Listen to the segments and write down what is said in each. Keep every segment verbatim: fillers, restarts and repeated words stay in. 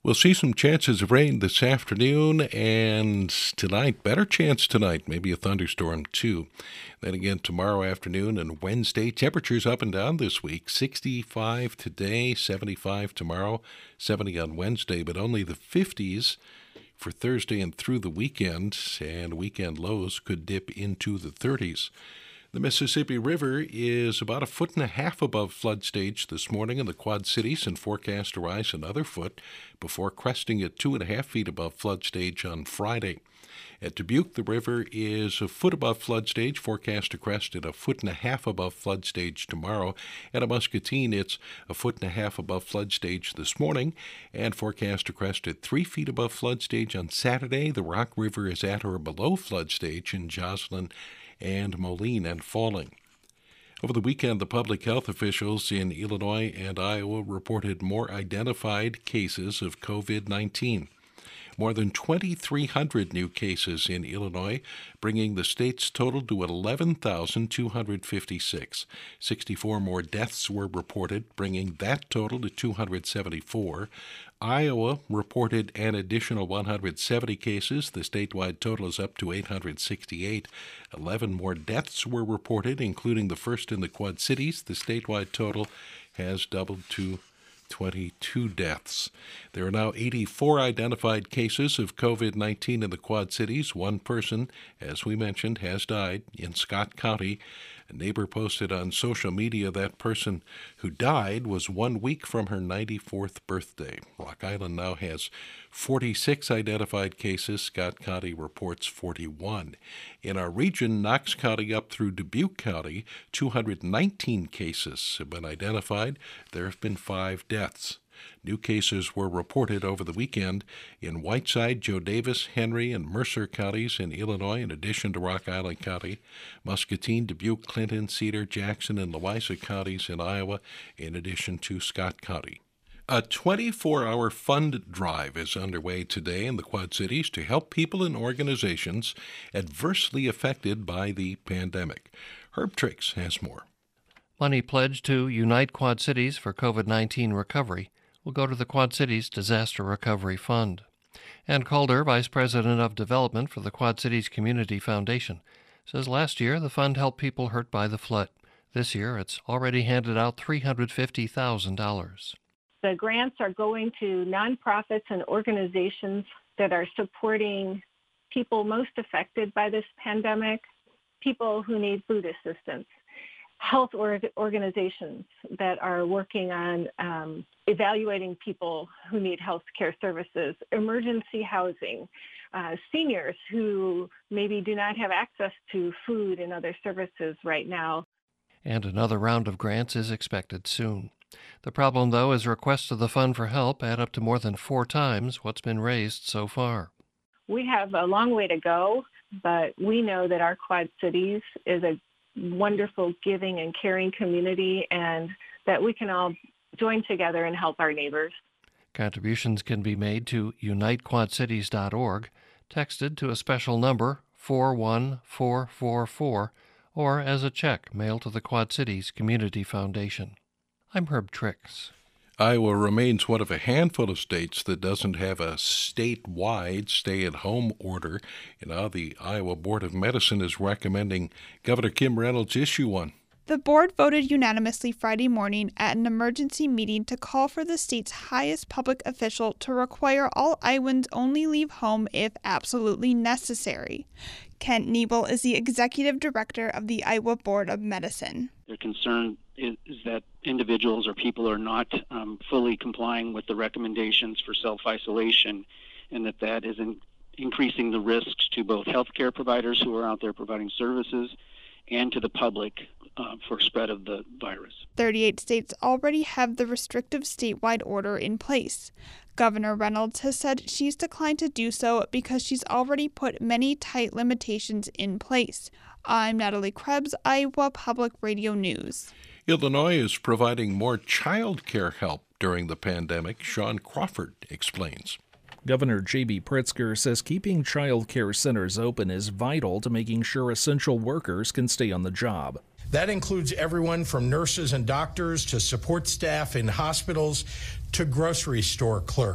We'll see some chances of rain this afternoon and tonight. Better chance tonight, maybe a thunderstorm too. Then again tomorrow afternoon and Wednesday. Temperatures up and down this week. sixty-five today, seventy-five tomorrow, seventy on Wednesday, but only the fifties for Thursday and through the weekend. And weekend lows could dip into the thirties. The Mississippi River is about a foot and a half above flood stage this morning in the Quad Cities and forecast to rise another foot before cresting at two and a half feet above flood stage on Friday. At Dubuque, the river is a foot above flood stage, forecast to crest at a foot and a half above flood stage tomorrow. At Muscatine, it's a foot and a half above flood stage this morning and forecast to crest at three feet above flood stage on Saturday. The Rock River is at or below flood stage in Joslyn and Moline and falling. Over the weekend, the public health officials in Illinois and Iowa reported more identified cases of covid nineteen. More than twenty-three hundred new cases in Illinois, bringing the state's total to eleven thousand two hundred fifty-six. sixty-four more deaths were reported, bringing that total to two hundred seventy-four. Iowa reported an additional one hundred seventy cases. The statewide total is up to eight hundred sixty-eight. eleven more deaths were reported, including the first in the Quad Cities. The statewide total has doubled to twenty-two deaths. There are now eighty-four identified cases of covid nineteen in the Quad Cities. One person, as we mentioned, has died in Scott County. A neighbor posted on social media that person who died was one week from her ninety-fourth birthday. Rock Island now has forty-six identified cases. Scott County reports forty-one. In our region, Knox County up through Dubuque County, two hundred nineteen cases have been identified. There have been five deaths. New cases were reported over the weekend in Whiteside, Joe Davis, Henry, and Mercer counties in Illinois, in addition to Rock Island County, Muscatine, Dubuque, Clinton, Cedar, Jackson, and Louisa counties in Iowa, in addition to Scott County. A twenty-four hour fund drive is underway today in the Quad Cities to help people and organizations adversely affected by the pandemic. Herb Tricks has more. Money pledged to Unite Quad Cities for covid nineteen recovery will go to the Quad Cities Disaster Recovery Fund. Ann Calder, Vice President of Development for the Quad Cities Community Foundation, says last year the fund helped people hurt by the flood. This year it's already handed out three hundred fifty thousand dollars. The grants are going to nonprofits and organizations that are supporting people most affected by this pandemic, people who need food assistance, health organizations that are working on um, evaluating people who need health care services, emergency housing, uh, seniors who maybe do not have access to food and other services right now. And another round of grants is expected soon. The problem, though, is requests to the fund for help add up to more than four times what's been raised so far. We have a long way to go, but we know that our Quad Cities is a wonderful giving and caring community, and that we can all join together and help our neighbors. Contributions can be made to unite quad cities dot org, texted to a special number four one four four four, or as a check mailed to the Quad Cities Community Foundation. I'm Herb Tricks. Iowa remains one of a handful of states that doesn't have a statewide stay-at-home order. And now the Iowa Board of Medicine is recommending Governor Kim Reynolds issue one. The board voted unanimously Friday morning at an emergency meeting to call for the state's highest public official to require all Iowans only leave home if absolutely necessary. Kent Niebel is the executive director of the Iowa Board of Medicine. Their concern is, is that individuals or people are not um, fully complying with the recommendations for self-isolation, and that that is in, increasing the risks to both healthcare providers who are out there providing services and to the public uh, for spread of the virus. thirty-eight states already have the restrictive statewide order in place. Governor Reynolds has said she's declined to do so because she's already put many tight limitations in place. I'm Natalie Krebs, Iowa Public Radio News. Illinois is providing more child care help during the pandemic. Sean Crawford explains. Governor J B Pritzker says keeping child care centers open is vital to making sure essential workers can stay on the job. That includes everyone from nurses and doctors to support staff in hospitals to grocery store clerks.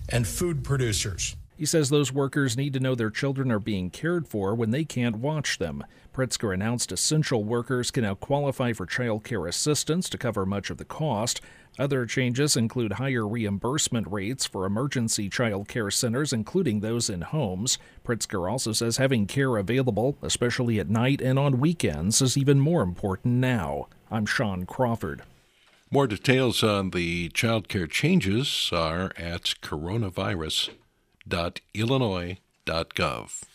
and food producers. He says those workers need to know their children are being cared for when they can't watch them. Pritzker announced essential workers can now qualify for child care assistance to cover much of the cost. Other changes include higher reimbursement rates for emergency child care centers, including those in homes. Pritzker also says having care available, especially at night and on weekends, is even more important now. I'm Sean Crawford. More details on the child care changes are at coronavirus dot illinois dot gov.